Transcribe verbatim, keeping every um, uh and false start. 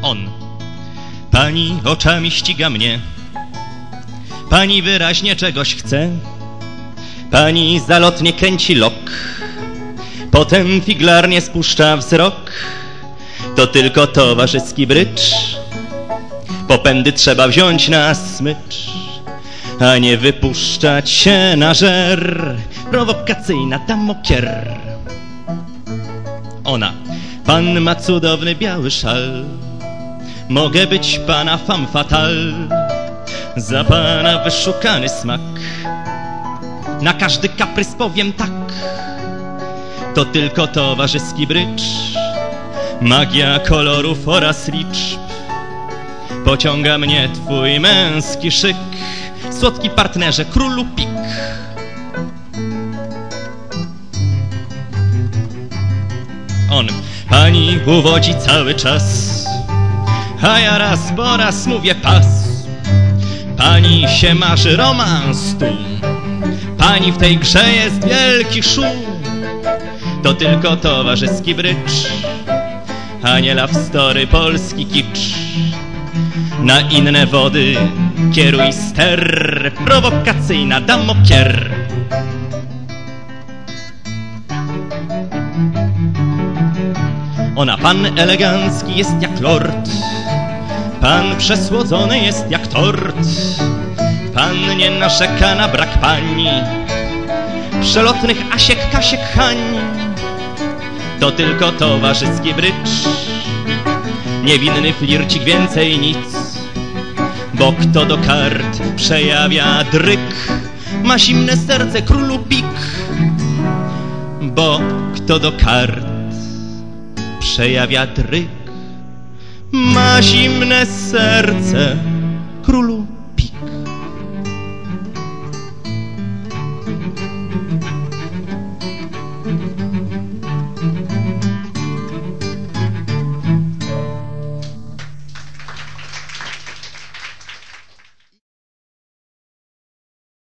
On. Pani oczami ściga mnie, pani wyraźnie czegoś chce, pani zalotnie kręci lok, potem figlarnie spuszcza wzrok. To tylko towarzyski brycz, popędy trzeba wziąć na smycz, a nie wypuszczać się na żer. Prowokacyjna damokier. Ona. Pan ma cudowny biały szal, mogę być pana femme fatale, za pana wyszukany smak, na każdy kaprys powiem tak. To tylko towarzyski brycz, magia kolorów oraz liczb. Pociąga mnie twój męski szyk, słodki partnerze, królu pik. On. Pani uwodzi cały czas, a ja raz po raz mówię pas. Pani się marzy romans tu, pani w tej grze jest wielki szum. To tylko towarzyski brycz, a nie love story, polski kicz. Na inne wody kieruj ster, prowokacyjna damokier. Ona. Pan elegancki jest jak lord, pan przesłodzony jest jak tort, pan nie narzeka na brak pani, przelotnych Asiek, Kasiek, Hań. To tylko towarzyski brycz, niewinny flircik, więcej nic, bo kto do kart przejawia dryk, ma zimne serce, królu pik. Bo kto do kart przejawia dryk, ma zimne serce,